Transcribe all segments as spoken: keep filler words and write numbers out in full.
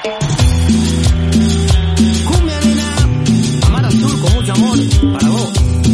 Cumbia nena, Amar Azul con mucho amor para vos.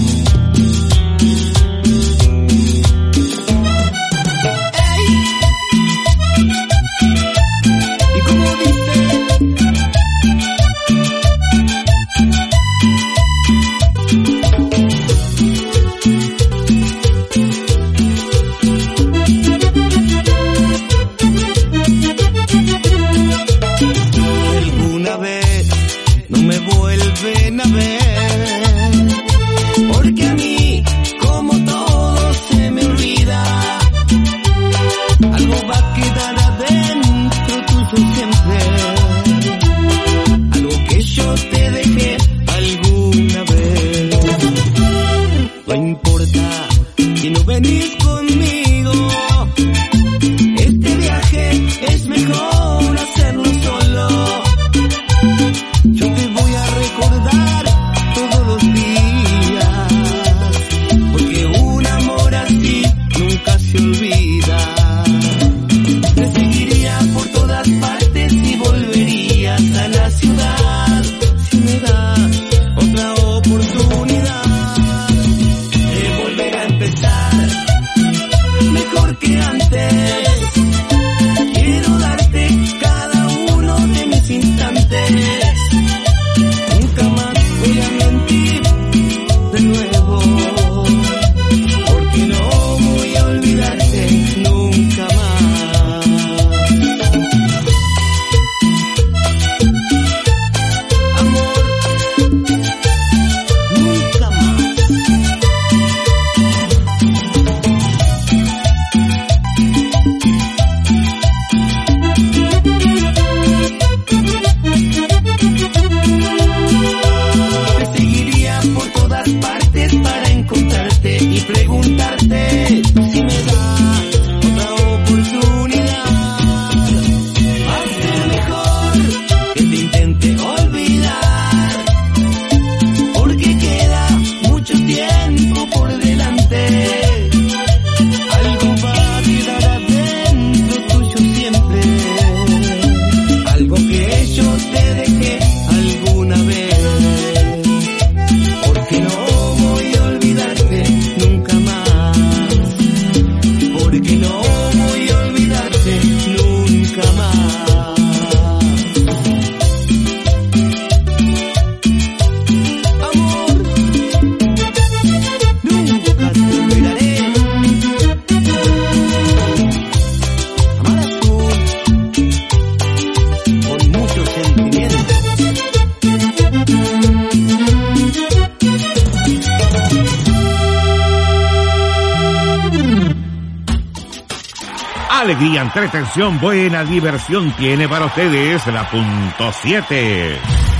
Alegría, entretención, buena diversión tiene para ustedes la punto siete.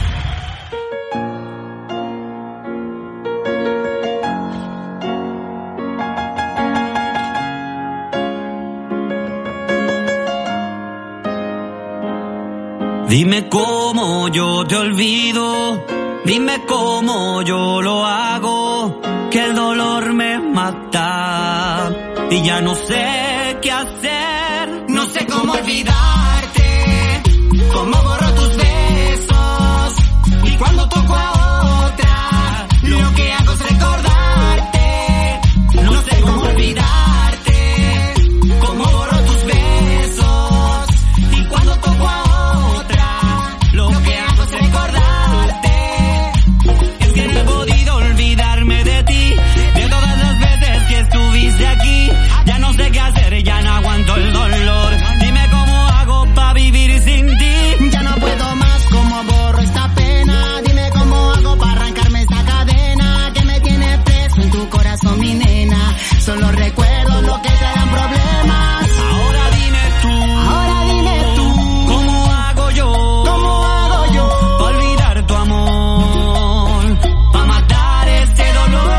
Dime cómo yo te olvido, dime cómo yo lo hago, que el dolor me mata y ya no sé qué hacer, no sé cómo olvidarte, cómo borro tus besos y cuando toco a otra, lo que hago es recordarte, no sé cómo olvidarte, cómo borro tus besos y cuando toco a otra, lo que hago es recordarte, es que no he podido olvidarme de ti, de todas las veces que estuviste aquí, ya no sé qué hacer, ya no aguanto el dolor, dime cómo hago pa' vivir sin ti, ya no puedo más, cómo borro esta pena, dime cómo hago pa' arrancarme esta cadena, que me tiene preso en tu corazón mi nena, solo recuerdo lo que te dan problemas, ahora dime tú, ahora dime tú, cómo hago yo, cómo hago yo, pa' olvidar tu amor, pa' matar este dolor.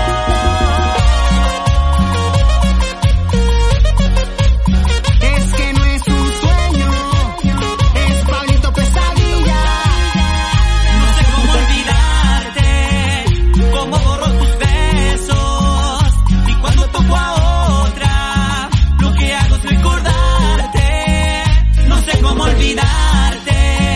Es que no es un sueño, es Pablito Pesadilla. No sé cómo olvidarte, cómo borro tus besos y cuando toco a otra, lo que hago es recordarte. No sé cómo olvidarte.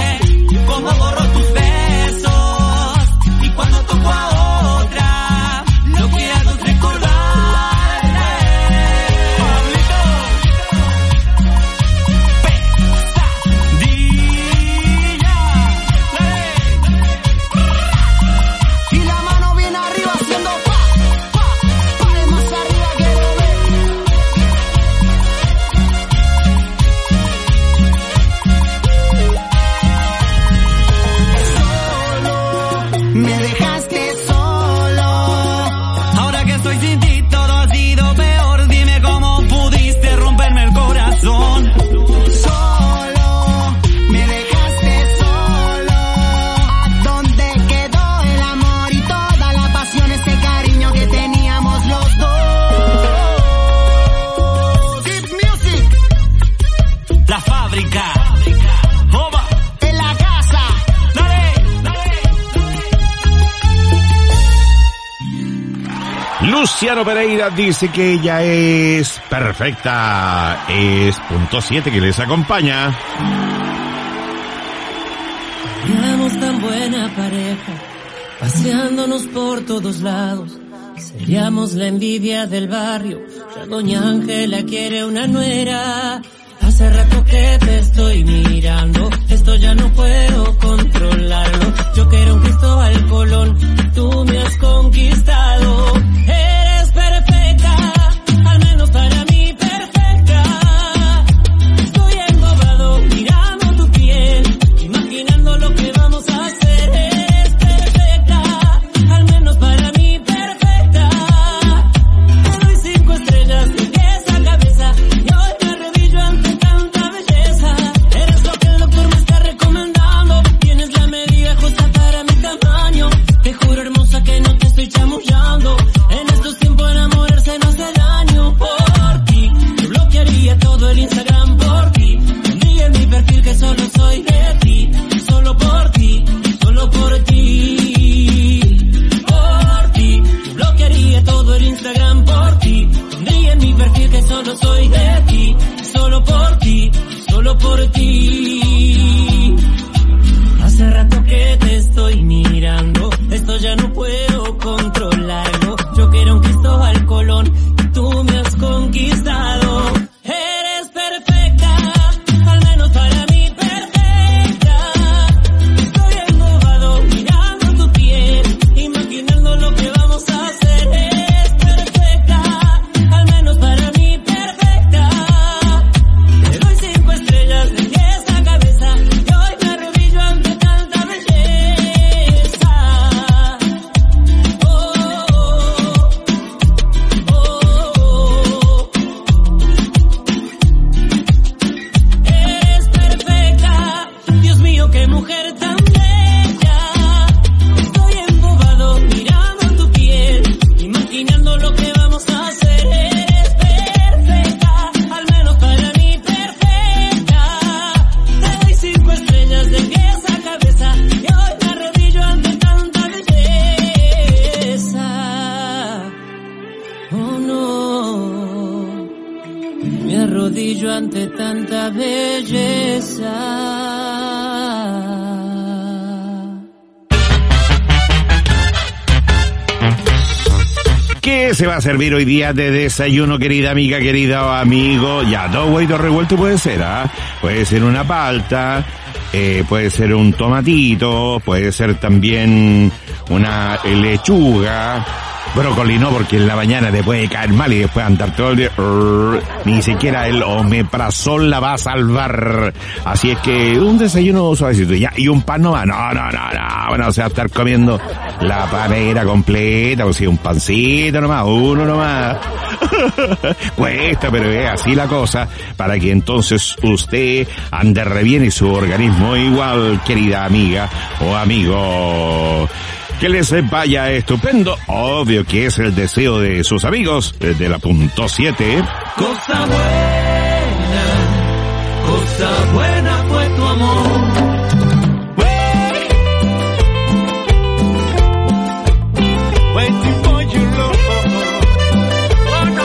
Luciano Pereira dice que ella es perfecta. Es punto siete que les acompaña. Seríamos tan buena pareja, paseándonos por todos lados. Seríamos la envidia del barrio. Ya doña Ángela quiere una nuera. Hace rato que te estoy mirando, esto ya no puedo controlarlo. Yo quiero un Cristóbal Colón, tú me has conquistado. Eres perfecta, al menos para mí perfecta. Estoy embobado mirando tu piel, imaginando lo que vamos a hacer. Eres perfecta, al menos para mí perfecta. Te doy cinco estrellas de pies a cabeza y hoy me arrodillo ante tanta belleza. Eres lo que el doctor me está recomendando, tienes la medida justa para mi tamaño. Te juro, hermosa, que no te estoy chamullando. En estos tiempos enamorarse no hace daño. Por ti, yo bloquearía todo el Instagram por ti. Pondría en mi perfil que solo soy de ti. Solo por ti, solo por ti. Por ti, yo bloquearía todo el Instagram por ti. Pondría en mi perfil que solo soy de ti. Solo por ti, solo por ti. Hace rato que te estoy mirando, esto ya no puedo controlarlo. Yo quiero un Cristóbal Colón y tú me has conquistado. Eres perfecta, al menos para mí perfecta. Estoy embobado mirando tu piel, imaginando lo que vamos a hacer. Eres perfecta, al menos para mí perfecta. Te doy cinco estrellas de pies a cabeza y hoy me arrodillo ante tanta belleza. Oh, oh, oh, oh. Eres perfecta, Dios mío, qué mujer tan bella. Estoy embobado mirando tu piel, imaginando lo que vamos a hacer. Eres perfecta, al menos para mí perfecta. Te doy cinco estrellas de pies a cabeza y hoy me arrodillo ante tanta belleza. Oh no, me arrodillo ante tanta belleza. ¿Qué se va a servir hoy día de desayuno, querida amiga, querido amigo? Ya, dos huevitos revueltos puede ser, ¿ah? Puede ser una palta, eh, puede ser un tomatito, puede ser también una lechuga. Brócoli no, porque en la mañana te puede caer mal y después andar todo el día. Urr, ni siquiera el omeprazol la va a salvar. Así es que un desayuno suavecito ya, y un pan nomás. No, no, no, no. Bueno, o sea, estar comiendo la panera completa, o sea, un pancito nomás, uno nomás. Cuesta, pero es así la cosa, para que entonces usted ande re bien y su organismo igual, querida amiga o amigo. Que les vaya estupendo. Obvio que es el deseo de sus amigos de la punto siete. Cosa buena, cosa buena fue tu amor. Waiting for your love. Oh, no,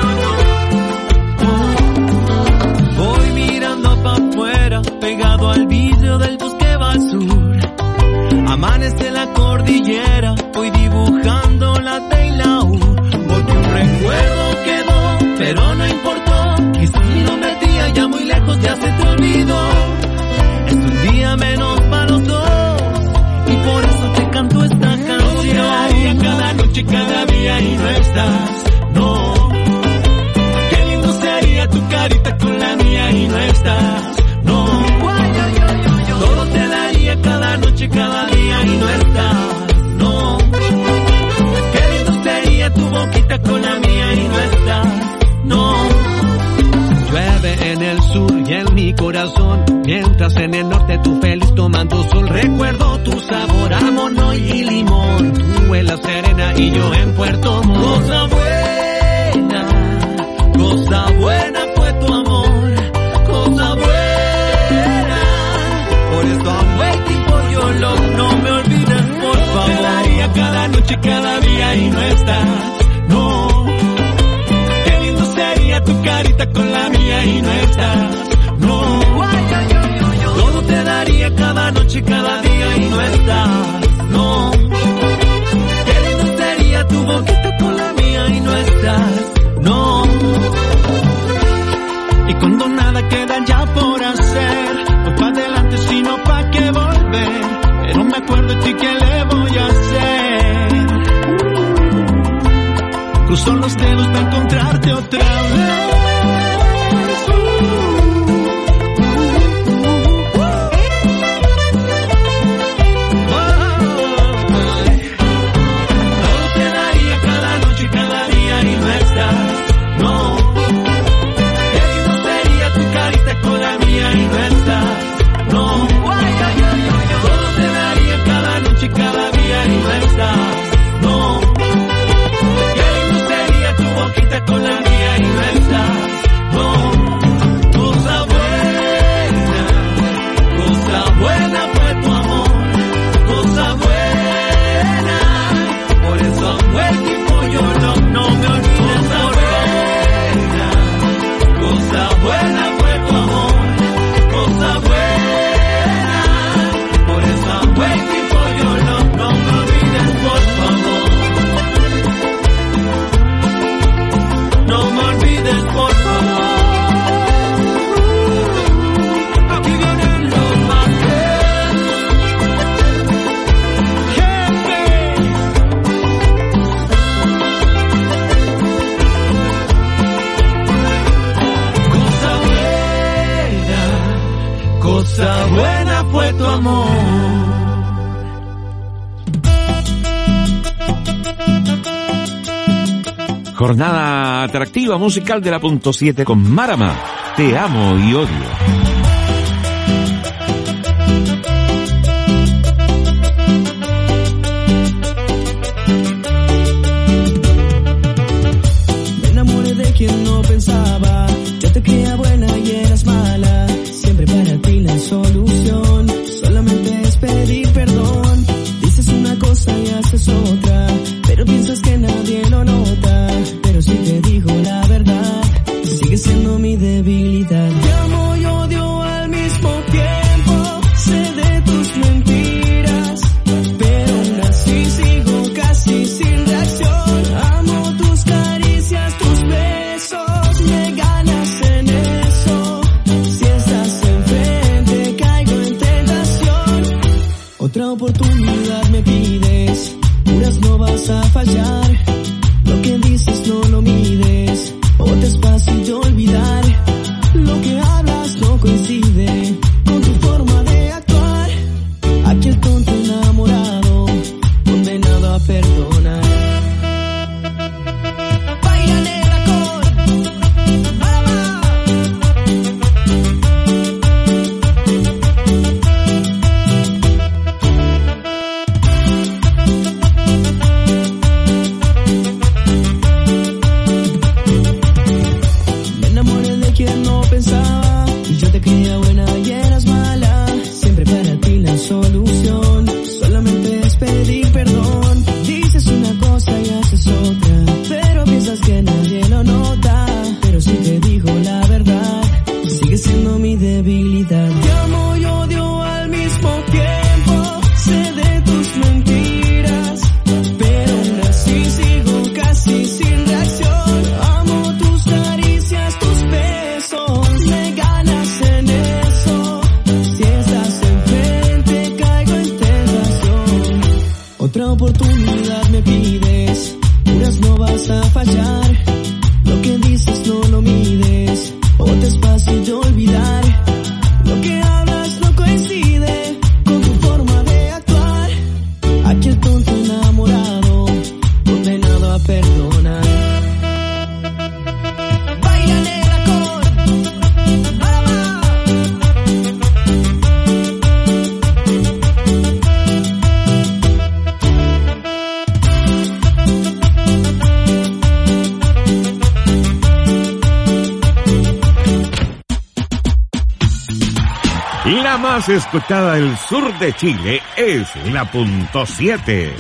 no, no, no. Voy mirando pa' afuera, pegado al vidrio del bosque va al sur. Amanece la cordillera, voy dibujando la T y la U. Porque un recuerdo quedó, pero no importó. Que si lo metía ya muy lejos ya se te olvidó. Es un día menos para los dos, y por eso te canto esta canción. Cada, cada noche, cada día y no estás, no. Qué lindo sería tu carita con la mía y no estás, no. Todo te daría cada noche, cada día y no estás, no. Qué lindo sería tu boquita con la mía y no estás, no. Llueve en el sur y en mi corazón, mientras en el norte tú feliz tomando sol. Recuerdo tu sabor a mono y limón, tú en La Serena y yo en Puerto Montt. Cosa buena, cosa buena fue tu amor, cosa buena. Por eso I'm waiting for your love, no me olvides por favor. Te daría cada noche, cada día y no estás, no. día y no estás. No, todo te daría cada noche, cada día y no estás. No, qué lindo sería tu boquita con la mía y no estás. No, y cuando nada queda ya por hacer, pues pa' adelante sino pa' qué volver. Pero me acuerdo de ti, ¿qué le voy a hacer? Cruzo los dedos para encontrarte otra vez. Con la mía y no estás, no, cosa buena, cosa buena fue tu amor, cosa buena, por eso amo el tiempo, yo no, no me olvides, cosa buena, cosa buena fue tu amor, cosa buena, por eso amo el tiempo, yo no, no me olvides, por favor. No me olvides, por favor. Aquí vienen los Márquez. Jefe. Cosa buena, cosa buena fue tu amor. Jornada atractiva musical de la punto siete con Marama, Te amo y odio. Me enamoré de quien no pensaba, yo te creía buena y eras mala, siempre para ti la solución, solamente es pedir perdón, dices una cosa y haces otra, pero piensas que nadie lo nota, pero si te digo la verdad, sigue siendo mi debilidad. Te amo y odio al mismo tiempo, sé de tus mentiras, pero aún así sigo casi sin reacción. Amo tus caricias, tus besos, me ganas en eso. Si estás enfrente caigo en tentación. Otra oportunidad me pides, juras no vas a fallar. Lo que dices no lo mides, o te es fácil de olvidar. Lo que hablas no coincide con tu forma de actuar. Aquel tonto enamorado, condenado a perdonar. Baila negra con Marama. Me enamoré de quien no pensaba, y yo te creía buena y eras mala, siempre para ti la solución, solamente es pedir perdón, dices una cosa y haces otra, pero piensas que nadie lo nota, pero si te digo la verdad, sigue siendo mi debilidad. Te amo y odio al mismo tiempo, sé de tus mentiras, pero aún así sigo casi sin reacción. Amo tus caricias, tus besos, me ganas en eso. Si estás enfrente caigo en tentación. Otra oportunidad me pides, juras no vas a fallar. Lo que dices no lo mides, o te es fácil de olvidar. Lo que hablas no coincide con tu forma de actuar. Aquel tonto enamorado, condenado a perdonar. Baila negra con Marama. La más escuchada del sur de Chile es la punto siete.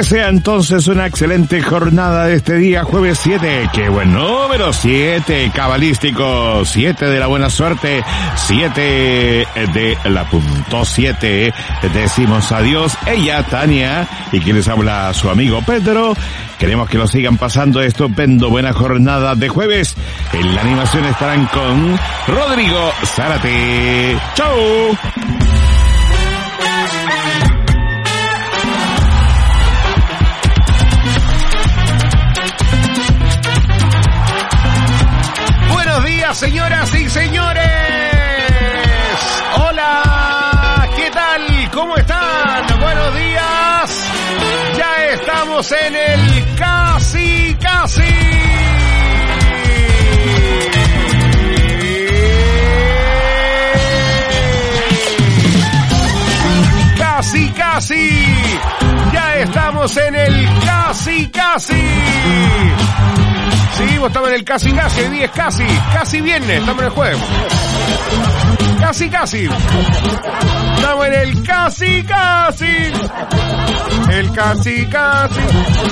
Que sea entonces una excelente jornada de este día, jueves siete. ¡Qué buen número! siete, cabalístico. siete de la buena suerte. siete de la punto siete. Decimos adiós. Ella, Tania, y quien les habla, su amigo Pedro. Queremos que lo sigan pasando estupendo. Buena jornada de jueves. En la animación estarán con Rodrigo Zárate. ¡Chau! Señoras y señores, hola, ¿qué tal? ¿Cómo están? Buenos días. Ya estamos en el casi, casi. Casi, casi. Ya estamos en el casi, casi. Sí, vos estamos en el casi casi, el día es casi, casi viernes, estamos en el jueves. Casi casi. Estamos en el casi casi. El casi casi.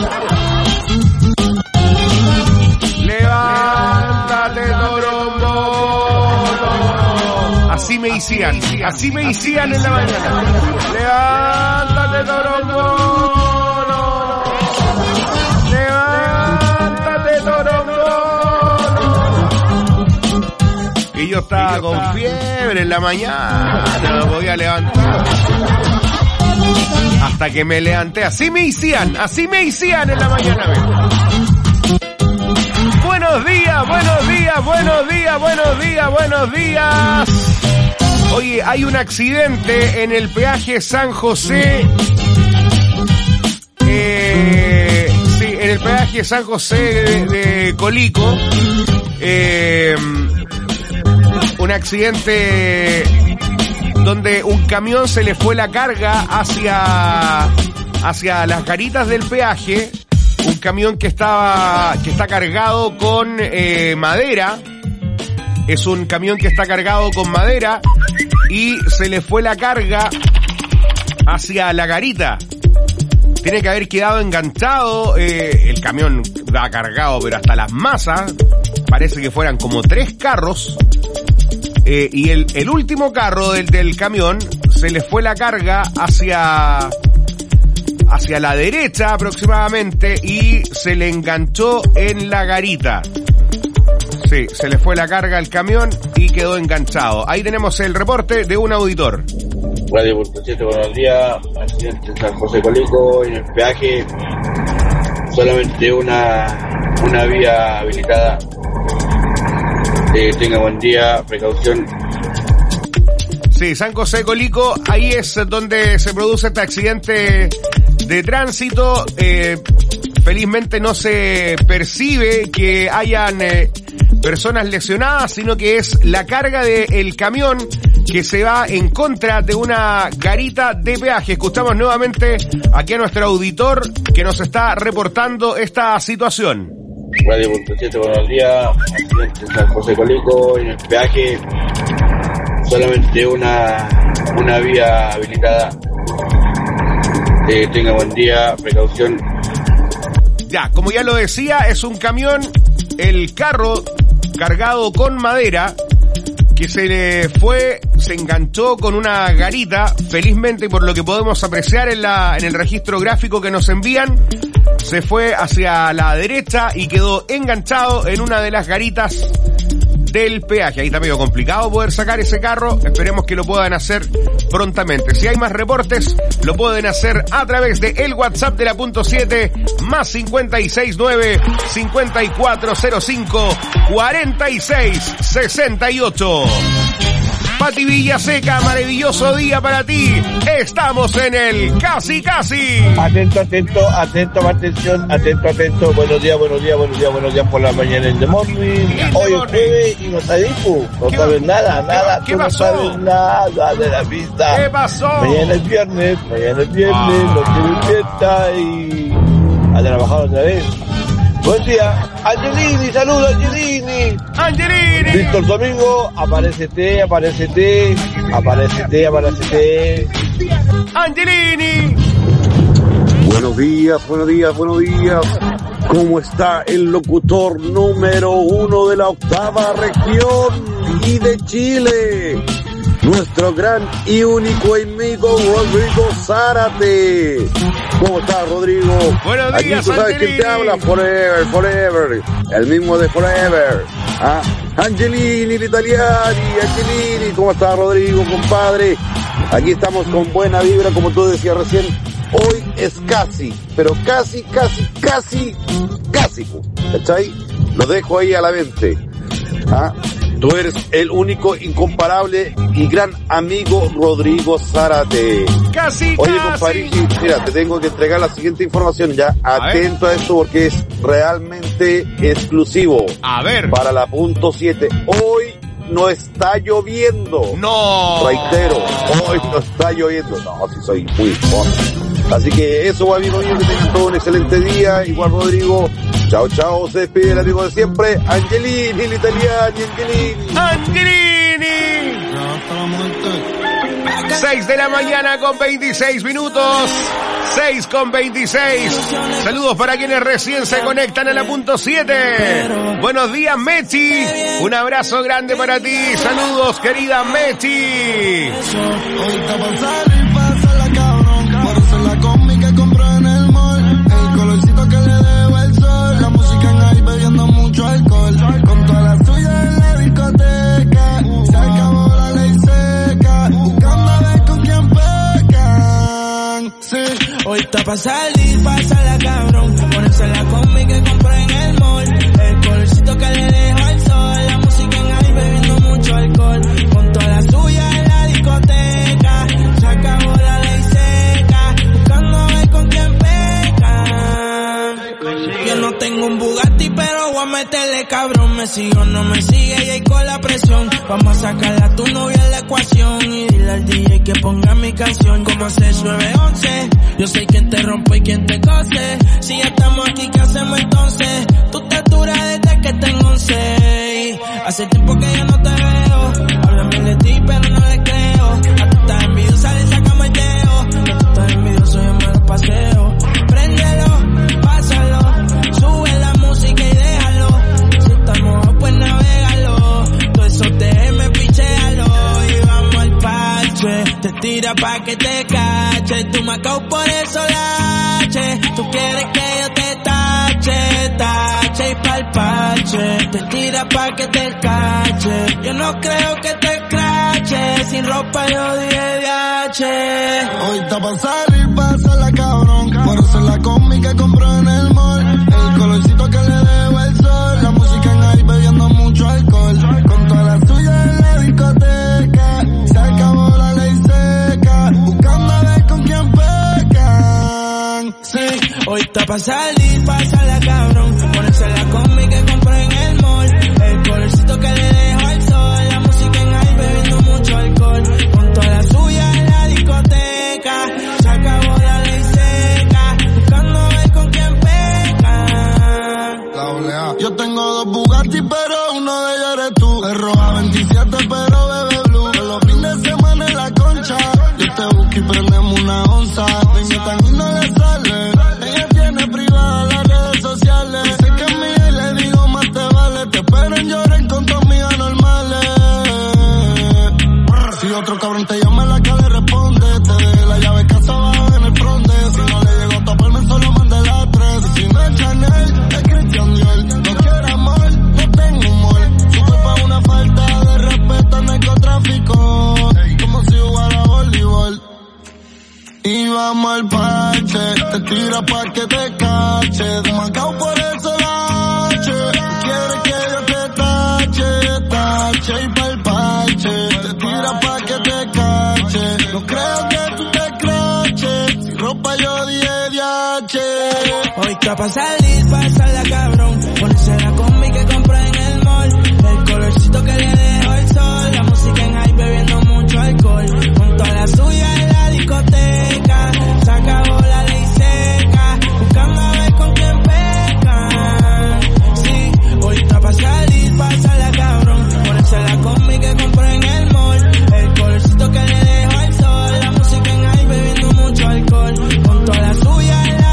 Levántate, torombolo. Así me hicían, así me hicían en la mañana. Levántate, torombolo. Y yo estaba con fiebre en la mañana, no me podía levantar. Hasta que me levanté, así me hicían, así me hicían en la mañana. Buenos días, buenos días, buenos días, buenos días, buenos días. Oye, hay un accidente en el peaje San José. Eh, sí, en el peaje San José de, de Colico. Eh... Un accidente donde un camión se le fue la carga hacia, hacia las garitas del peaje. Un camión que estaba, que está cargado con eh, madera. Es un camión que está cargado con madera y se le fue la carga hacia la garita. Tiene que haber quedado enganchado. Eh, el camión va cargado, pero hasta las masas. Parece que fueran como tres carros. Eh, y el, el último carro del, del camión se le fue la carga hacia, hacia la derecha aproximadamente y se le enganchó en la garita. Sí, se le fue la carga al camión y quedó enganchado. Ahí tenemos el reporte de un auditor. Radio Punto siete, buenos días. Accidente en San José Colico, en el peaje. Solamente una, una vía habilitada. Eh, tenga buen día, precaución. Sí, San José Colico, ahí es donde se produce este accidente de tránsito. Eh, felizmente no se percibe que hayan eh, personas lesionadas, sino que es la carga del camión que se va en contra de una garita de peaje. Escuchamos nuevamente aquí a nuestro auditor que nos está reportando esta situación. Radio Punto siete, buenos días. Accidente en San José Colico, en el peaje. Solamente una, una vía habilitada. Eh, tenga buen día, precaución. Ya, como ya lo decía, es un camión, el carro cargado con madera, que se le fue, se enganchó con una garita, felizmente, por lo que podemos apreciar en la, en el registro gráfico que nos envían, se fue hacia la derecha y quedó enganchado en una de las garitas del peaje. Ahí está medio complicado poder sacar ese carro, esperemos que lo puedan hacer prontamente. Si hay más reportes, lo pueden hacer a través de el WhatsApp de la punto siete, más cincuenta y seis nueve, cincuenta y cuatro cero cinco, cuarenta y seis sesenta y ocho. Pati Villaseca, maravilloso día para ti. Estamos en el Casi Casi. Atento, atento, atento, atención, atento, atento. Buenos días, buenos días, buenos días, buenos días por la mañana en The Morning. Hoy es jueves y no sabes, no sabes nada, nada, tú no sabes nada de la pista. ¿Qué pasó? Mañana es viernes, mañana es viernes, Ah. no quiero fiesta y a trabajar otra vez. Buen día, Angelini, saludos Angelini. Angelini. Víctor Domingo, aparécete, aparécete, aparécete, aparécete. Angelini. Buenos días, buenos días, buenos días. ¿Cómo está el locutor número uno de la octava región y de Chile? Nuestro gran y único amigo Rodrigo Zárate. ¿Cómo estás, Rodrigo? Buenos días, aquí tú sabes quién te habla, Forever, Forever, el mismo de Forever. ¿Ah? Angelini, l'Italiani, Angelini, ¿cómo estás, Rodrigo, compadre? Aquí estamos con buena vibra, como tú decías recién. Hoy es casi, pero casi, casi, casi, casi, ¿cachai? Lo dejo ahí a la mente. ¿Ah? Tú eres el único, incomparable y gran amigo Rodrigo Zárate. Casi, Oye, casi. compadre, mira, te tengo que entregar la siguiente información ya. A Atento a, a esto porque es realmente exclusivo. A ver. Para la punto siete. Hoy no está lloviendo. No. Reitero, hoy no está lloviendo. No, si soy muy fuerte. Así que eso, amigo mío, que tengan todo un excelente día. Igual, Rodrigo. Chao, chao. Se despide el amigo de siempre, Angelini, l'Italiani, Angelini. Angelini. seis de la mañana con veintiséis minutos. seis con veintiséis. Saludos para quienes recién se conectan a la punto siete. Buenos días, Mechi. Un abrazo grande para ti. Saludos, querida Mechi. La combi que compré en el mall, el colorcito que le debo el sol, la música en ahí bebiendo mucho alcohol, con toda la suya en la discoteca, se acabó la ley seca, buscando a ver con quién pecan. Sí, hoy está pa' salir, pásala cabrón, ponerse la combi que compré en el mall, el colorcito que le dejo al sol, la música en ahí bebiendo mucho alcohol, con toda la suya en la discoteca, se acabó la ley seca, buscando ver con quién pecan. Yo no tengo un Bugatti, pero voy a meterle cabrón. Me sigo, no me sigue y ahí con la presión. Vamos a sacarle a tu novia en la ecuación y dile al D J que ponga mi canción. Como seis nueve once, yo sé quién te rompe y quién te cose. Si ya estamos aquí, ¿qué hacemos entonces? Tú te duras desde que tengo once. Hace tiempo que yo no te veo. Hablan bien de ti, pero no le creo. A tú estás envidiosa, le sacamos el dedo. Que tú estás envidioso, yo me lo paseo. Préndelo, pásalo, sube la música y déjalo. Si estás mojado, pues navégalo. Todo eso te me pichéalo. Y vamos al parche. Te tira pa' que te cache. Tú me acabo por eso lache. Tú quieres que yo te tache, tache y pa'l parche. Te tira pa' que te cache. Yo no creo que te crache. Sin ropa yo dije D H. Hoy está pa' salir, pásala cabrón. Por eso la combi que compró en el mall, el colorcito que le debo el sol, la música en ahí bebiendo mucho alcohol, con toda la suya en la discoteca, se acabó la ley seca, buscando a ver con quién pecan. Sí, hoy está pa' salir, pásala cabrón, ponerse la combi que compré en el mall, el colorcito que le dejo al sol, la música en ahí bebiendo mucho alcohol, con toda la suya en la discoteca, se acabó la ley seca, buscando a ver con quién pecan. Yo tengo dos Bugatti, pero uno de ellos eres tú. Es roja veintisiete, pero bebe blue. En los fines de semana en la concha, yo te busco y prendemos una onza. Niña tan y no le sale. Ella tiene privada las redes sociales. Dice que es mía y le digo más te vale. Te espero en llorar con tus amigas normales. Si otro cabrón te llama, la que le responde. Te deje la llave casa abajo en el fronte. Si no le llego a taparme, solo mande la tres. Si no es Chanel, es Christian Dior. No quiero amor, no tengo humor. Sube pa' una falta de respeto al narcotráfico. Como si jugara voleibol. Y vamos al parche, te tira pa' que te cache. De Macao por eso la H. Quieres que yo te tache, tache y pa'l parche. Te tira pa' que te cache. No creo que tú te craches. Si ropa yo dije D H. Hoy está pa' salir, pásala cabrón. Ponerse la combi que compré en el mall, el colorcito que le dejo el sol, la música en high bebiendo mucho alcohol, con toda la suya en la discoteca, se acabó la ley seca, buscando a ver con quién pecan. Sí, hoy está pa' salir, pásala cabrón, ponerse la combi que compré en el mall, el colorcito que le dejo el sol, la música en high bebiendo mucho alcohol, con toda la suya en la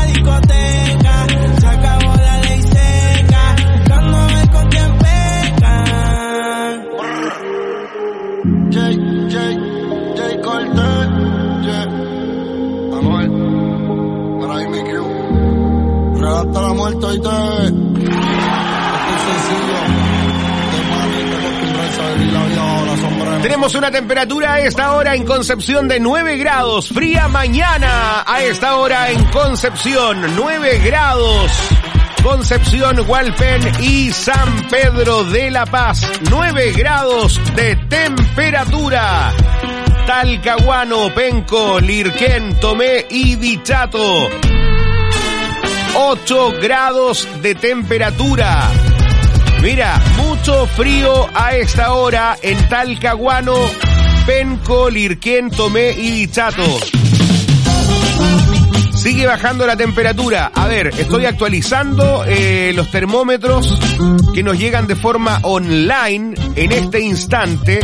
Tenemos una temperatura a esta hora en Concepción de nueve grados. Fría mañana a esta hora en Concepción. nueve grados. Concepción, Hualpén y San Pedro de la Paz. nueve grados de temperatura. Talcahuano, Penco, Lirquén, Tomé y Dichato. ocho grados de temperatura. Mira, mucho frío a esta hora en Talcahuano, Penco, Lirquén, Tomé y Dichato. Sigue bajando la temperatura. A ver, estoy actualizando eh, los termómetros que nos llegan de forma online en este instante.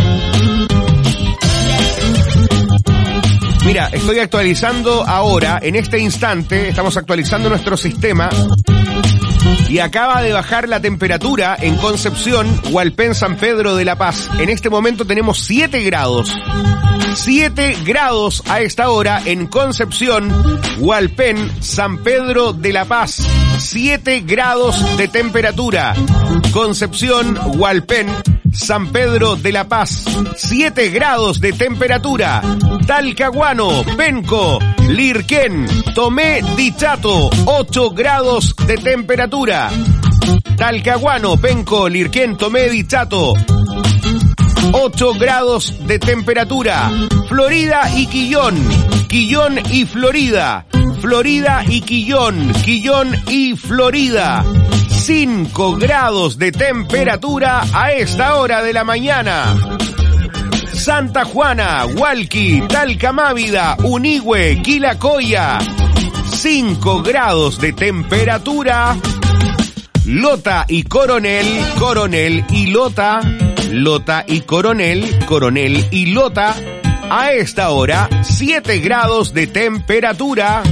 Mira, estoy actualizando ahora, en este instante, estamos actualizando nuestro sistema y acaba de bajar la temperatura en Concepción, Hualpén, San Pedro de la Paz. En este momento tenemos siete grados. siete grados a esta hora en Concepción, Hualpén, San Pedro de la Paz. siete grados de temperatura. Concepción, Hualpén, San Pedro de la Paz. siete grados de temperatura. Talcahuano, Penco, Lirquén, Tomé, Dichato. ocho grados de temperatura. Talcahuano, Penco, Lirquén, Tomé, Dichato. ocho grados de temperatura. Florida y Quillón. Quillón y Florida. Florida y Quillón. Quillón y Florida. cinco grados de temperatura a esta hora de la mañana. Santa Juana, Hualqui, Talcamávida, Unigüe, Quilacoya. cinco grados de temperatura. Lota y Coronel, Coronel y Lota. Lota y Coronel, Coronel y Lota. A esta hora, siete grados de temperatura.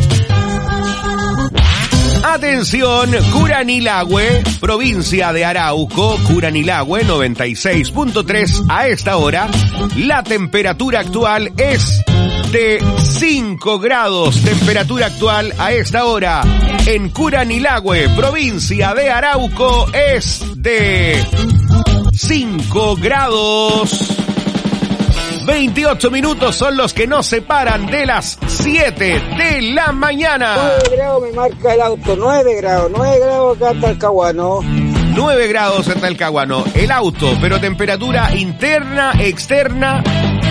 Atención, Curanilahue, provincia de Arauco, Curanilahue noventa y seis punto tres. A esta hora, la temperatura actual es de cinco grados. Temperatura actual a esta hora en Curanilahue, provincia de Arauco, es de cinco grados. veintiocho minutos son los que nos separan de las siete de la mañana. nueve grados me marca el auto, nueve grados, nueve grados acá en Talcahuano. nueve grados en Talcahuano, el auto, pero temperatura interna, externa.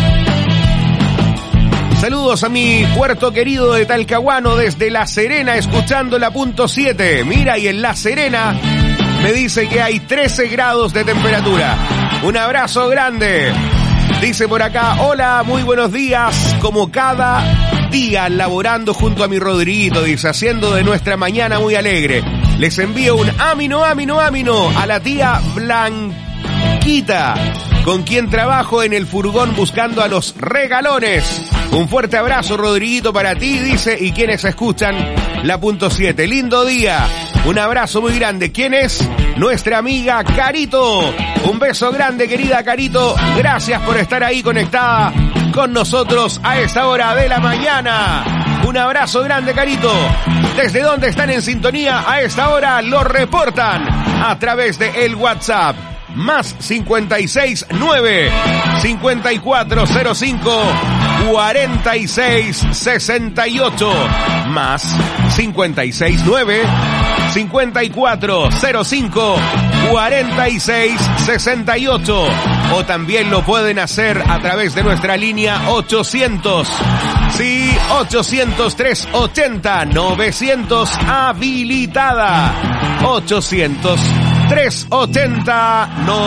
Saludos a mi puerto querido de Talcahuano desde La Serena, escuchando la punto siete. Mira, y en La Serena me dice que hay trece grados de temperatura. Un abrazo grande. Dice por acá, hola, muy buenos días, como cada día laborando junto a mi Rodriguito, dice, haciendo de nuestra mañana muy alegre. Les envío un ámino, ámino, ámino a la tía Blanquita, con quien trabajo en el furgón buscando a los regalones. Un fuerte abrazo, Rodriguito, para ti, dice, y quienes escuchan la punto siete. Lindo día, un abrazo muy grande. ¿Quién es? Nuestra amiga Carito. Un beso grande, querida Carito. Gracias por estar ahí conectada con nosotros a esta hora de la mañana. Un abrazo grande, Carito. ¿Desde dónde están en sintonía a esta hora? Lo reportan a través de el WhatsApp. Más cincuenta y seis nueve, cincuenta y cuatro cero cinco, cuarenta y seis sesenta y ocho. Más cincuenta y seis nueve, cincuenta y cuatro cero cinco, cuarenta y seis sesenta y ocho. O también lo pueden hacer a través de nuestra línea ochocientos. Sí, ochocientos, trescientos ochenta, novecientos habilitada. ochocientos, trescientos ochenta,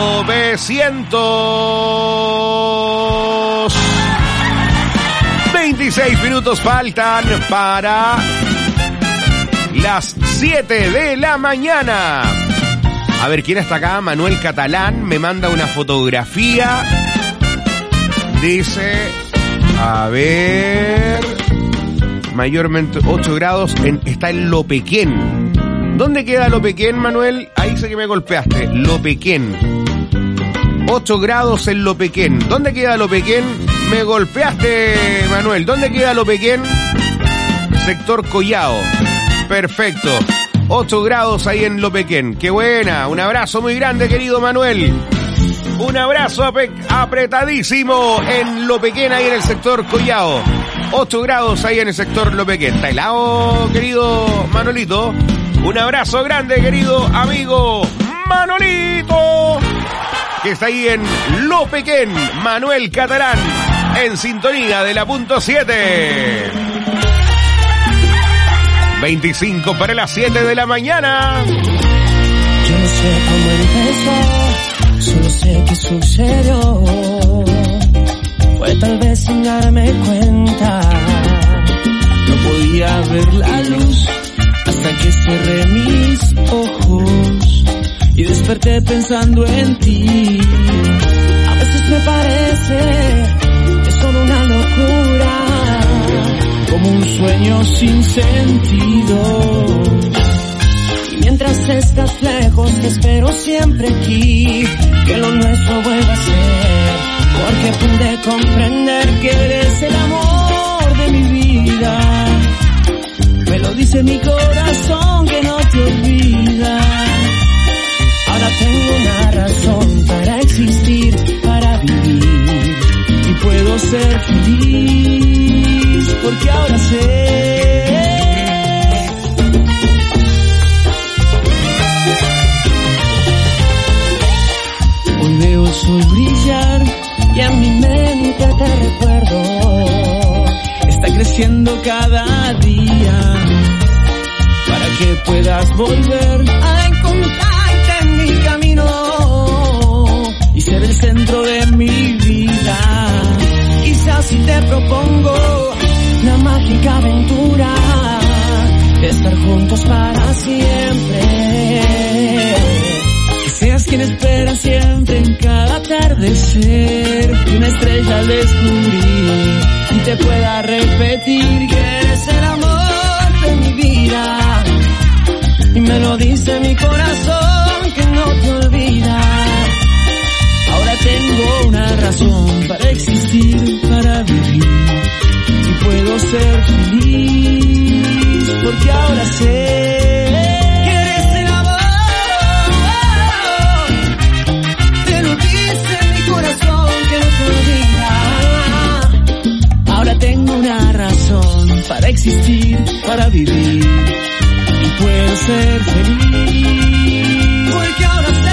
novecientos. veintiséis minutos faltan para las siete de la mañana. A ver, ¿quién está acá? Manuel Catalán me manda una fotografía. Dice, a ver, mayormente ocho grados, en, está en Lopequén. ¿Dónde queda Lopequén, Manuel? Ahí sé que me golpeaste. Lopequén. ocho grados en Lopequén. ¿Dónde queda Lopequén? Me golpeaste, Manuel. ¿Dónde queda Lopequén? Sector Collao. Perfecto. ocho grados ahí en Lopequén. ¡Qué buena! Un abrazo muy grande, querido Manuel. Un abrazo ape- apretadísimo en Lopequén, ahí en el sector Collao. ocho grados ahí en el sector Lopequén. ¿Está helado, querido Manolito? Un abrazo grande, querido amigo Manolito, que está ahí en Lopequén. Manuel Catalán, en sintonía de la punto siete. veinticinco para las siete de la mañana. Yo no sé cómo empezó, solo sé que sucedió. Fue tal vez sin darme cuenta. No podía ver la luz hasta que cerré mis ojos y desperté pensando en ti. A veces me parece que es solo una locura, como un sueño sin sentido. Y mientras estás lejos te espero siempre aquí, que lo nuestro vuelva a ser, porque pude comprender que eres el amor de mi vida. Me lo dice mi corazón que no te olvida. Ahora tengo una razón para existir, para vivir, y puedo ser feliz, porque ahora sé. Hoy veo el sol brillar y a mi mente te recuerdo. Está creciendo cada día para que puedas volver a encontrarte en mi camino y ser el centro de mi vida. Quizás si te propongo la mágica aventura de estar juntos para siempre, que seas quien espera siempre en cada atardecer, que una estrella al descubrir y te pueda repetir que eres el amor de mi vida. Y me lo dice mi corazón que no te olvida. Ahora tengo una razón para existir, para vivir, y puedo ser feliz, porque ahora sé que eres el amor. Te lo dice mi corazón que no te olvida. Ahora tengo una razón para existir, para vivir, y puedo ser feliz, porque ahora sé.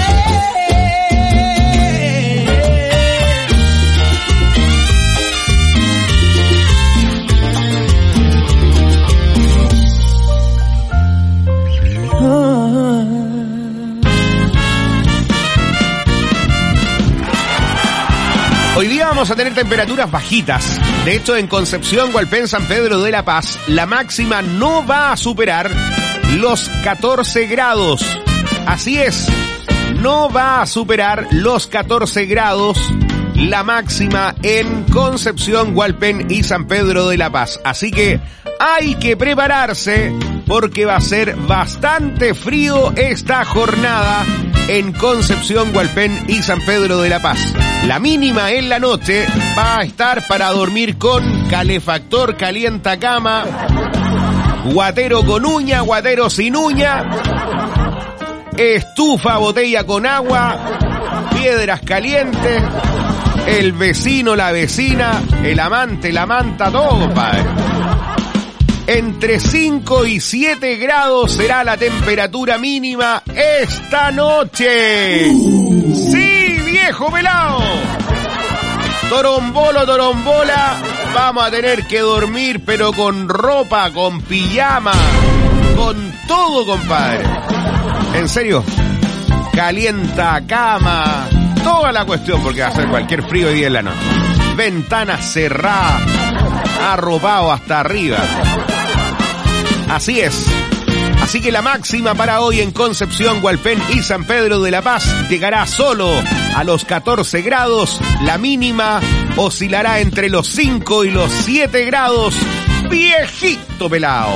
Hoy día vamos a tener temperaturas bajitas. De hecho, en Concepción, Hualpén, San Pedro de la Paz, la máxima no va a superar los catorce grados. Así es, no va a superar los catorce grados la máxima en Concepción, Hualpén y San Pedro de la Paz. Así que hay que prepararse porque va a ser bastante frío esta jornada en Concepción, Hualpén y San Pedro de la Paz. La mínima en la noche va a estar para dormir con calefactor, calienta cama, guatero con uña, guatero sin uña, estufa, botella con agua, piedras calientes, el vecino, la vecina, el amante, la manta, todo, padre. Entre cinco y siete grados será la temperatura mínima esta noche. ¡Sí, viejo pelado! Torombolo, torombola, vamos a tener que dormir, pero con ropa, con pijama, con todo, compadre. En serio, calienta cama, toda la cuestión, porque va a ser cualquier frío hoy día en la noche. Ventanas cerradas, arropado hasta arriba. Así es. Así que la máxima para hoy en Concepción, Hualpén y San Pedro de la Paz llegará solo a los catorce grados. La mínima oscilará entre los cinco y los siete grados. Viejito pelado.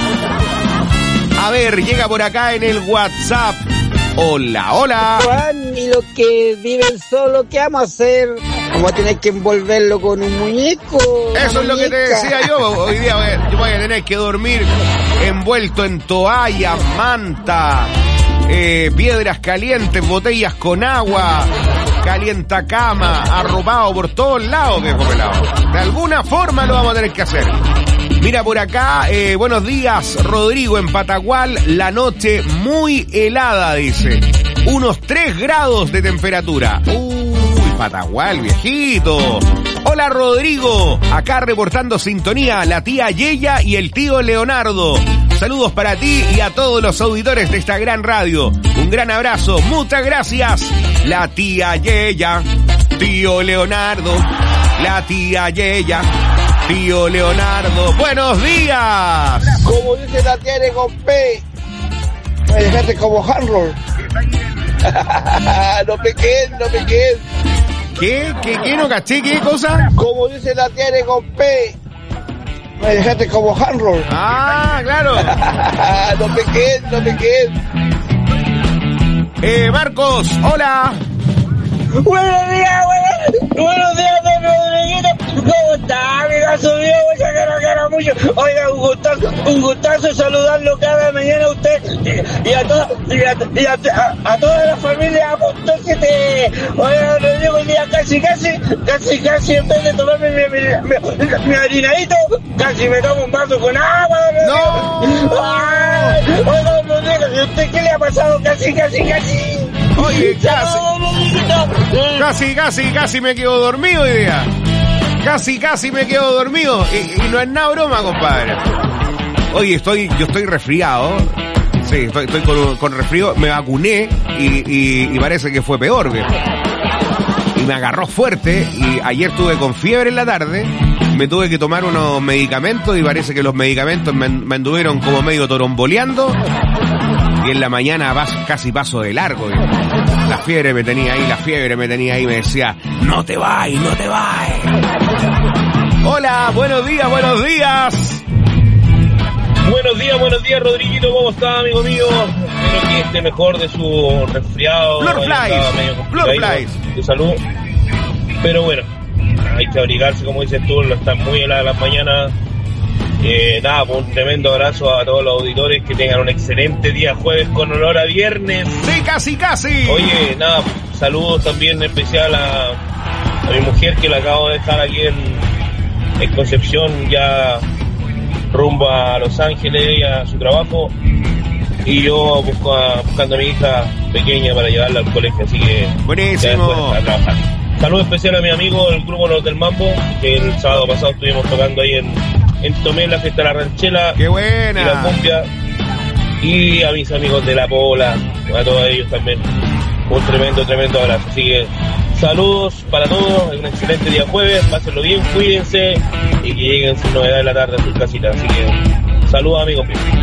A ver, llega por acá en el WhatsApp. Hola, hola. Juan, y los que viven solo, ¿qué vamos a hacer? Vamos a tener que envolverlo con un muñeco. Eso es lo que te decía yo. Hoy día voy a, yo voy a tener que dormir envuelto en toalla, manta, eh, piedras calientes, botellas con agua, calientacama, arropado por todos lados, viejo pelado. De alguna forma lo vamos a tener que hacer. Mira por acá, eh, buenos días, Rodrigo, en Patagual, la noche muy helada, dice. Unos tres grados de temperatura. Uy, Patagual, viejito. Hola, Rodrigo, acá reportando sintonía, la tía Yeya y el tío Leonardo. Saludos para ti y a todos los auditores de esta gran radio. Un gran abrazo, muchas gracias. La tía Yeya, tío Leonardo, la tía Yeya, tío Leonardo. ¡Buenos días! Como dice la tía de con P, me dejaste como handroll. No pequé, no pequé. ¿Qué? ¿Qué? ¿Qué? ¿No caché? ¿Qué cosa? Como dice la tía de con P, me dejaste como handroll. Ah, claro. No pequé, no pequé. Eh, Marcos, hola. Buenos días, buenos, buenos días, don Rodriguito. ¿Cómo está, amiga? Subió, mucha que lo quiero mucho. Oiga, un gustazo, un gustazo saludarlo cada mañana a usted y, y a toda, y a, y a, a, a toda la familia Punto siete. Oiga, don Rodrigo, hoy día casi, casi, casi, casi, en vez de tomarme mi, mi, mi, mi, mi harinadito, casi me tomo un vaso con agua, don Rodrigo. ¡No! Ay, oiga, don Rodrigo, ¿y usted qué le ha pasado? Casi, casi, casi. Oye, casi, casi, casi, casi me quedo dormido hoy día. Casi, casi me quedo dormido. Y, y no es nada broma, compadre. Oye, estoy, yo estoy resfriado. Sí, estoy, estoy con, con resfrío. Me vacuné y, y, y parece que fue peor, ¿ve? Y me agarró fuerte. Y ayer estuve con fiebre en la tarde. Me tuve que tomar unos medicamentos y parece que los medicamentos me, me anduvieron como medio toromboleando. Y en la mañana vas, casi paso de largo. ¿Ve? La fiebre me tenía ahí, la fiebre me tenía ahí, me decía, no te vayas, no te vayas. Hola, buenos días, buenos días. Buenos días, buenos días, Rodriguito, ¿cómo está, amigo mío? Espero que esté mejor de su resfriado. Blurflies, Blurflies. De salud. Pero bueno, hay que abrigarse, como dices tú, no están muy heladas las mañanas. Eh, nada, pues un tremendo abrazo a todos los auditores, que tengan un excelente día jueves con olor a viernes. Sí, casi, casi. Oye, nada, saludos también especial a, a mi mujer, que la acabo de dejar aquí en, en Concepción, ya rumbo a Los Ángeles y a su trabajo. Y yo busco a, buscando a mi hija pequeña para llevarla al colegio, así que buenísimo. A trabajar. Saludos especial a mi amigo, el grupo Los del Mambo, que el sábado pasado estuvimos tocando ahí en en Tomé, la fiesta de la ranchela. ¡Qué buena! Y la cumbia. Y a mis amigos de La Pola, a todos ellos también, un tremendo, tremendo abrazo. Así que saludos para todos, un excelente día jueves, pásenlo bien, cuídense y que lleguen sin novedad en la tarde a sus casitas. Así que saludos, amigos.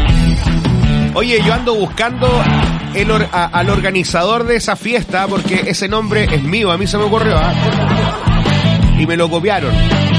Oye, yo ando buscando el or- a- al organizador de esa fiesta, porque ese nombre es mío, a mí se me ocurrió, ¿eh? Y me lo copiaron.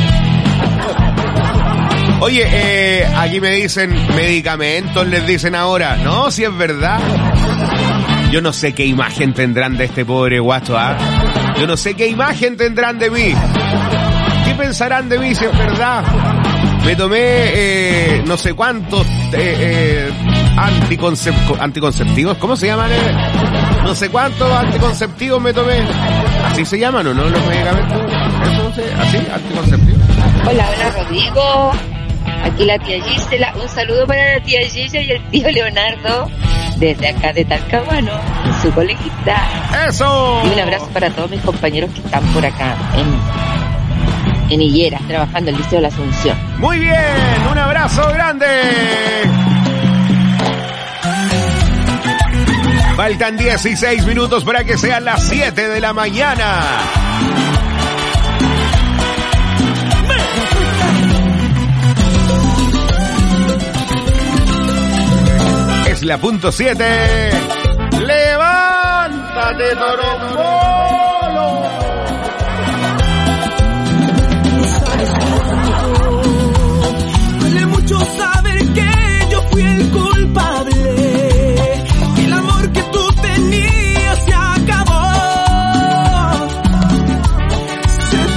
Oye, eh, aquí me dicen medicamentos, les dicen ahora. No, si es verdad. Yo no sé qué imagen tendrán de este pobre guacho, ¿ah? ¿eh? Yo no sé qué imagen tendrán de mí. ¿Qué pensarán de mí si es verdad? Me tomé eh, no sé cuántos eh, eh, anticoncep- anticonceptivos. ¿Cómo se llaman? Eh? No sé cuántos anticonceptivos me tomé. ¿Así se llaman o no los medicamentos? ¿Eso no sé? ¿Así? ¿Anticonceptivos? Hola, hola Rodrigo. Aquí la tía Gisela. Un saludo para la tía Gisela y el tío Leonardo desde acá de Talcahuano, en su coleguita. ¡Eso! Y un abrazo para todos mis compañeros que están por acá en, en Higuera, trabajando en el Liceo de la Asunción. Muy bien, un abrazo grande. Faltan dieciséis minutos para que sean las siete de la mañana. Es la punto siete. ¡Levántate, Torombolo! Duele mucho saber que yo fui el culpable. El amor que tú tenías se acabó. Se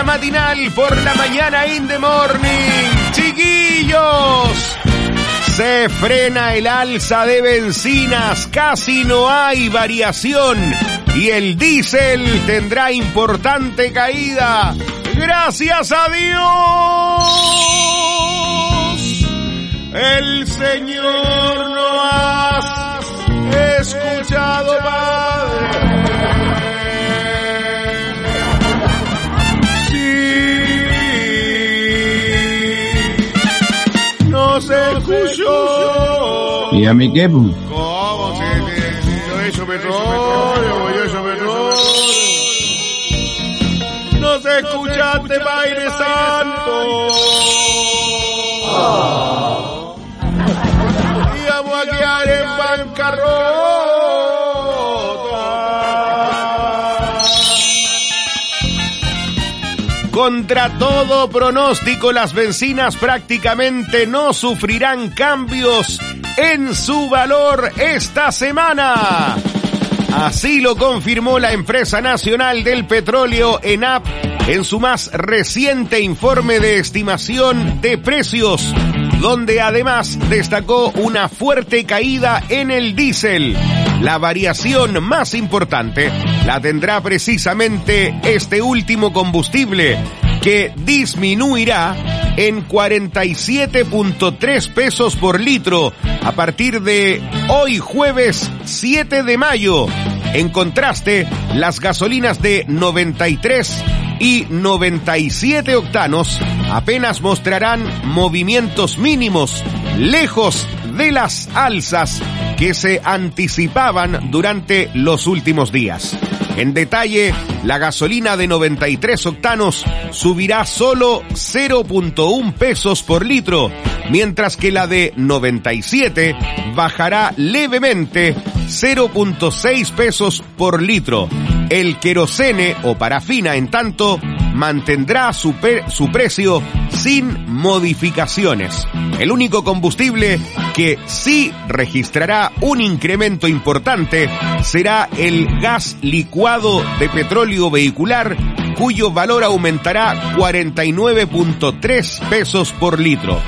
matinal por la mañana in the morning. Chiquillos, se frena el alza de bencinas, casi no hay variación y el diésel tendrá importante caída. ¡Gracias a Dios! El Señor no ha escuchado, Padre. Se escuchó. ¿Y a mí qué? ¿Cómo? Si, si, si yo he hecho petróleo, yo he hecho petróleo. No se escuchaste, Padre Santo. Oh. Y vamos a quedar en bancarrota. Contra todo pronóstico, las bencinas prácticamente no sufrirán cambios en su valor esta semana. Así lo confirmó la empresa nacional del petróleo, ENAP, en su más reciente informe de estimación de precios, donde además destacó una fuerte caída en el diésel. La variación más importante la tendrá precisamente este último combustible, que disminuirá en cuarenta y siete punto tres pesos por litro a partir de hoy jueves siete de mayo. En contraste, las gasolinas de noventa y tres y noventa y siete octanos apenas mostrarán movimientos mínimos, lejos de las alzas que se anticipaban durante los últimos días. En detalle, la gasolina de noventa y tres octanos subirá solo cero punto uno pesos por litro, mientras que la de noventa y siete bajará levemente cero punto seis pesos por litro. El querosene o parafina, en tanto, mantendrá su, pe- su precio sin modificaciones. El único combustible que sí registrará un incremento importante será el gas licuado de petróleo vehicular, cuyo valor aumentará cuarenta y nueve punto tres pesos por litro.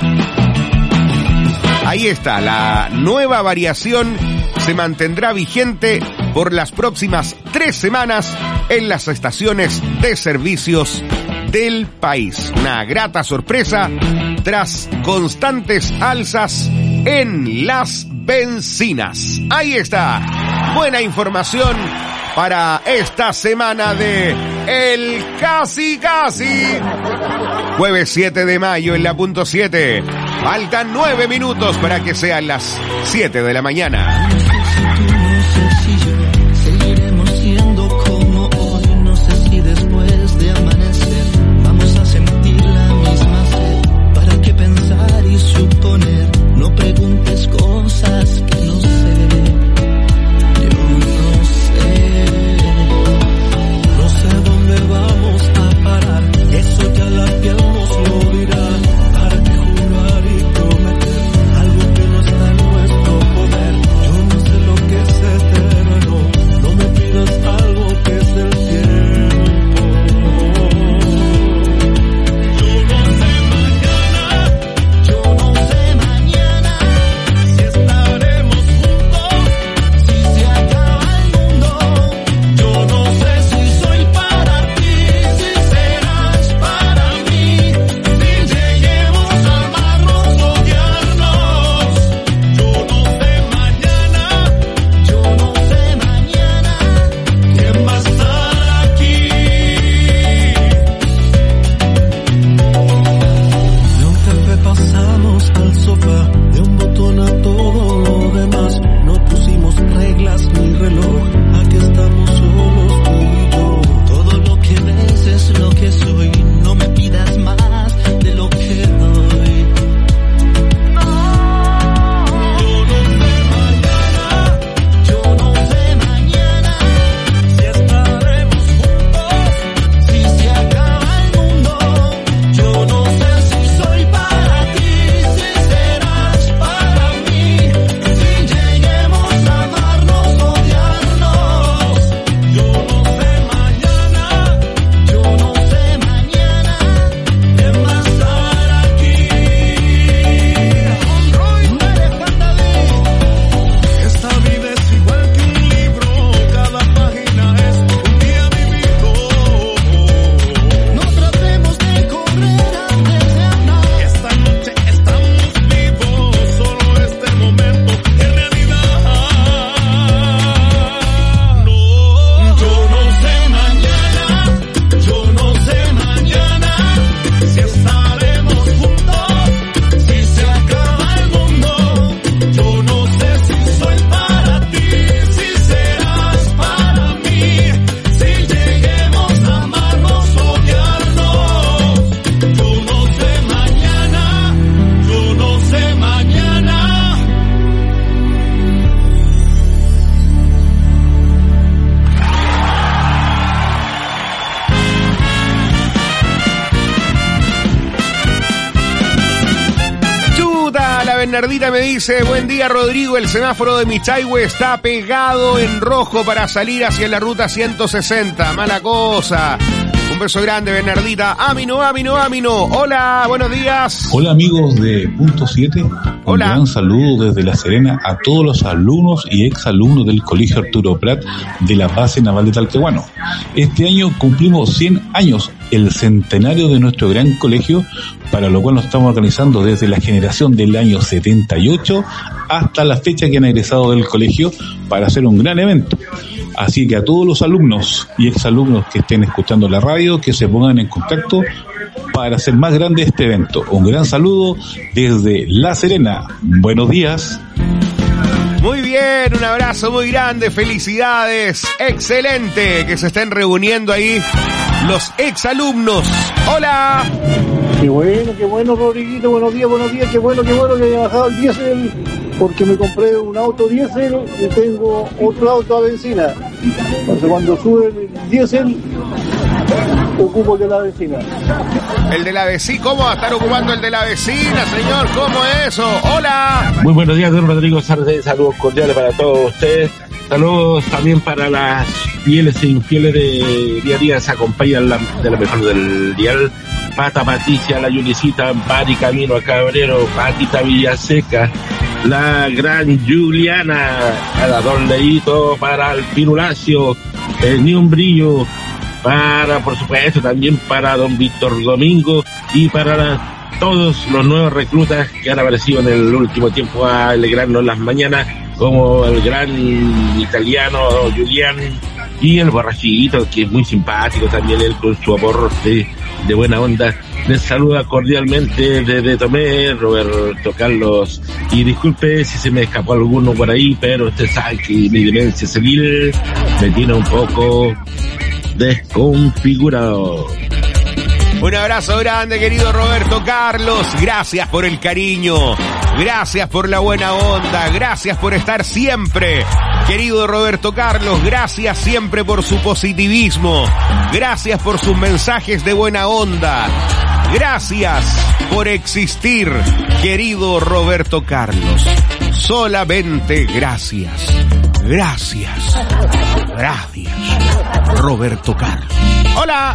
Ahí está, la nueva variación se mantendrá vigente por las próximas tres semanas en las estaciones de servicios del país. Una grata sorpresa tras constantes alzas en las bencinas. Ahí está, buena información para esta semana de El Casi Casi. Jueves siete de mayo en la punto siete. Faltan nueve minutos para que sean las siete de la mañana. Seguiremos siendo como hoy, no sé si después de amanecer vamos a sentir la misma sed. ¿Para qué pensar y suponer? No preguntes cosas que no sé. Yo no sé. No sé dónde vamos a parar. Eso ya la piel nos lo dirá. Para que jurar y prometer algo que no está en nuestro poder. Yo no sé lo que es eterno. Bernardita me dice, buen día Rodrigo, el semáforo de Michaihue está pegado en rojo para salir hacia la ruta ciento sesenta. Mala cosa. Un beso grande, Bernardita. Amino, Amino, Amino. Hola, buenos días. Hola amigos de Punto siete. Hola. Un gran saludo desde La Serena a todos los alumnos y exalumnos del Colegio Arturo Prat de la Base Naval de Talcahuano. Este año cumplimos cien años, el centenario de nuestro gran colegio, para lo cual nos estamos organizando desde la generación del año setenta y ocho hasta la fecha que han egresado del colegio para hacer un gran evento. Así que a todos los alumnos y exalumnos que estén escuchando la radio, que se pongan en contacto para hacer más grande este evento. Un gran saludo desde La Serena. Buenos días. Muy bien, un abrazo muy grande, felicidades, excelente que se estén reuniendo ahí los exalumnos. Hola. Qué bueno, qué bueno, Rodriguito, buenos días, buenos días, qué bueno, qué bueno que haya bajado el diésel, porque me compré un auto diésel y tengo otro auto a benzina. Entonces cuando sube el diésel, ocupo el de la vecina. El de la vecina, ¿cómo va a estar ocupando el de la vecina, señor? ¿Cómo es eso? Hola. Muy buenos días, don Rodrigo Sardes, saludos cordiales para todos ustedes. Saludos también para las fieles e infieles de día a día, se acompañan la, de la mejor del dial. Pata Patricia, la Yulicita, Pati Camino a Cabrero, Patita Villaseca, la gran Juliana, a la Don Leito, para el Pirulacio, el Ni un Brillo, para, por supuesto, también para don Víctor Domingo y para la, todos los nuevos reclutas que han aparecido en el último tiempo a alegrarnos las mañanas, como el gran italiano Julián y el borrachito, que es muy simpático también él con su aporte de buena onda. Les saluda cordialmente desde Tomé, Roberto Carlos, y disculpe si se me escapó alguno por ahí, pero usted sabe que mi demencia senil me tiene un poco desconfigurado. Un abrazo grande, querido Roberto Carlos. Gracias por el cariño. Gracias por la buena onda. Gracias por estar siempre. Querido Roberto Carlos, gracias siempre por su positivismo. Gracias por sus mensajes de buena onda. Gracias por existir, querido Roberto Carlos. Solamente gracias. Gracias. Gracias, Roberto Carlos. Hola.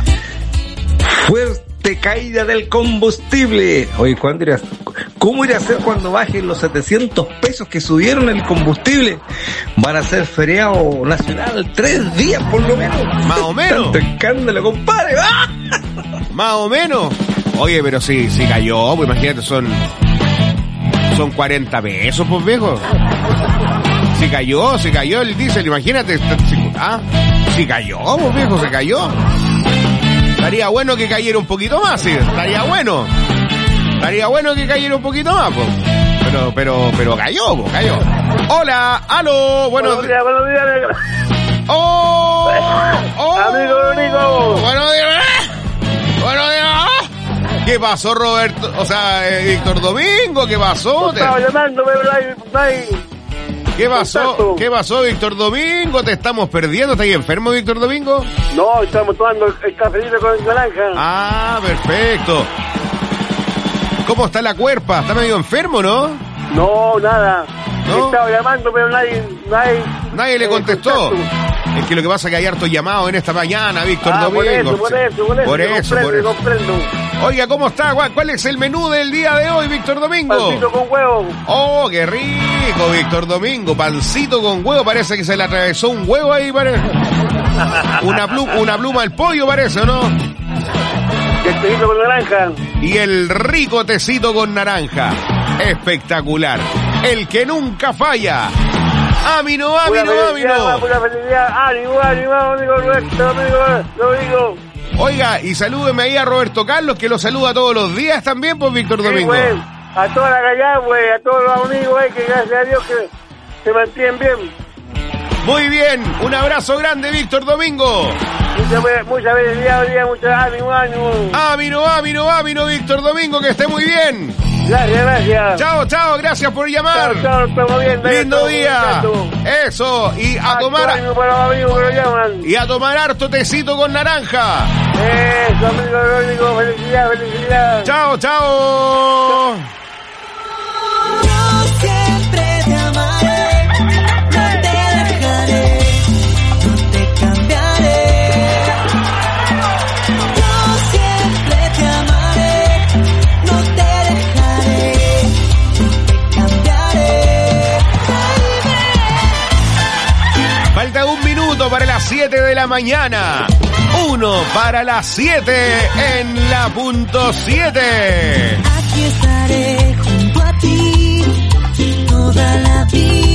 Fuerte caída del combustible. Oye, ¿cuándo irás? ¿Cómo irá a ser cuando bajen los setecientos pesos que subieron el combustible? Van a ser feriado nacional tres días por lo menos. Más o menos. Tanto escándalo, compadre. ¡Ah! Más o menos. Oye, pero sí, sí cayó, pues imagínate, son son cuarenta pesos, pues viejo. Si cayó, si cayó el diésel, imagínate. Ah, si cayó, pues viejo, se cayó. Estaría bueno que cayera un poquito más, sí, estaría bueno. Estaría bueno que cayera un poquito más, pues. Pero, pero, pero cayó, pues, cayó. Hola, aló, buenos, buenos días, buenos días, negro. ¡Oh! ¡Oh! Amigo Rodrigo. Buenos días, buenos días. ¿Qué pasó, Roberto? O sea, eh, Víctor Domingo, ¿qué pasó? Te estaba llamando, pero no hay, no hay... ¿Qué pasó? ¿Qué pasó, Víctor Domingo? Te estamos perdiendo. ¿Estás ahí enfermo, Víctor Domingo? No, estamos tomando el cafecito con naranja. Ah, perfecto. ¿Cómo está la cuerpa? ¿Está medio enfermo, no? No, nada. ¿No? Estaba llamando, pero nadie... Nadie, nadie le contestó. Es que lo que pasa es que hay hartos llamados en esta mañana, Víctor ah, Domingo. Por eso, por eso, por eso. Por eso, por eso. Comprendo. Oiga, ¿cómo está? ¿Cuál es el menú del día de hoy, Víctor Domingo? Pancito con huevo. Oh, qué rico, Víctor Domingo. Pancito con huevo, parece que se le atravesó un huevo ahí, parece. Una pluma, una pluma al pollo, parece, ¿o no? Y el tecito con naranja. Y el rico tecito con naranja. Espectacular. El que nunca falla. Amino, amino, amino. Pura felicidad, ánimo, ánimo, amigo Roberto, amigo, lo digo. Oiga, y salúdeme ahí a Roberto Carlos, que lo saluda todos los días también, pues, Víctor Domingo. Sí, pues, a toda la gallada, pues, a todos los amigos, eh, que gracias a Dios que se mantienen bien. Muy bien, un abrazo grande, Víctor Domingo. Mucha, mucha felicidad, mucha ánimo, ánimo. Amino, amino, amino, Víctor Domingo, que esté muy bien. Gracias, gracias. Chao, chao, gracias por llamar. Chao, chao, estamos bien. Lindo todo, día. Eso, y a ah, tomar... Ánimo para los amigos que lo llaman. Y a tomar harto tecito con naranja. Eso, amigo Rónico, felicidad, felicidad. Chao, chao. chao. para las siete de la mañana. Uno para las siete en la punto siete. Aquí estaré junto a ti toda la vida.